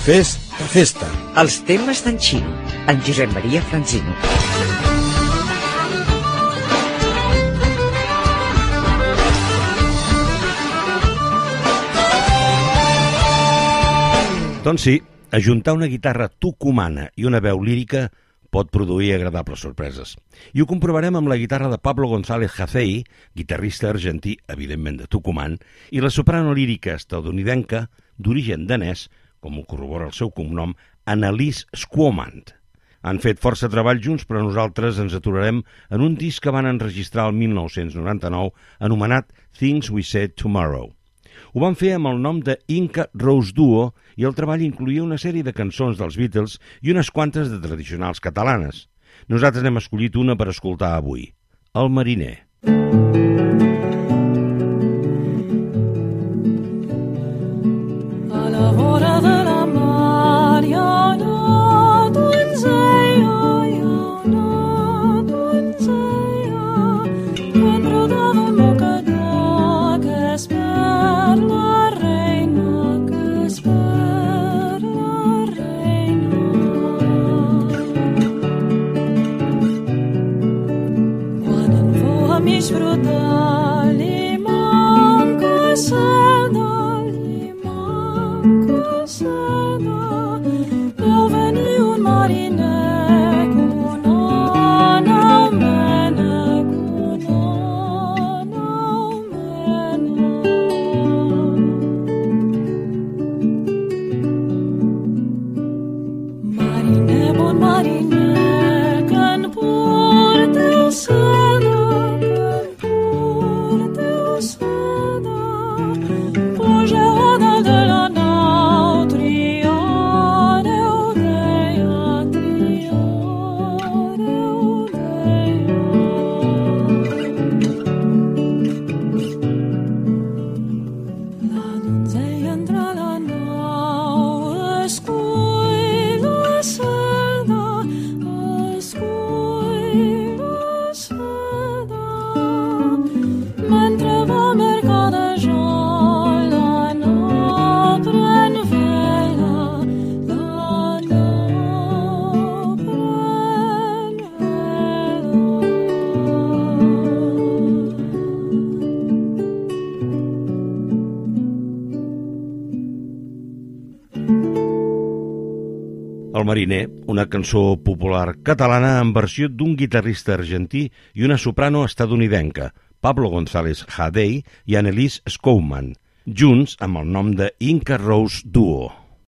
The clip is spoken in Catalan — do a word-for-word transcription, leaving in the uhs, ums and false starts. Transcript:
Festa, festa. Els temes d'en Xino, en Josep Maria Franzino. Doncs sí, ajuntar una guitarra tucumana i una veu lírica pot produir agradables sorpreses. I ho comprovarem amb la guitarra de Pablo González Jacey, guitarrista argentí, evidentment de Tucumán, i la soprano lírica estatunidenca d'origen danès, com ho corrobora el seu cognom, Annelies Squomand. Han fet força treball junts, però nosaltres ens aturarem en un disc que van enregistrar el mil nou-cents noranta-nou, anomenat Things We Said Tomorrow. Ho van fer amb el nom de Inca Rose Duo i el treball incloïa una sèrie de cançons dels Beatles i unes quantes de tradicionals catalanes. Nosaltres n'hem escollit una per escoltar avui, El mariner. A la vora de la mar hi ha una donzella, hi ha una donzella que enrodava un mocador que és per la reina, que és per la reina. Quan en voa mig brotar li manca seda, li manca seda. Veu venir un mariner que una nau mena, que una nau mena. Mariner, bon mariner, que en porteu seda, que en porteu seda. Pugeu a dalt de la nau, triareu d'ella, triareu d'ella. La donzella entra a la nau, escull la seda, escull la seda. Mentre va mercadejar, la nau pren vela, la nau pren vela. El mariner, una cançó popular catalana en versió d'un guitarrista argentí i una soprano estatunidenca, Pablo González Jacey i Annelies Squomand, junts amb el nom de Inca Rose Duo.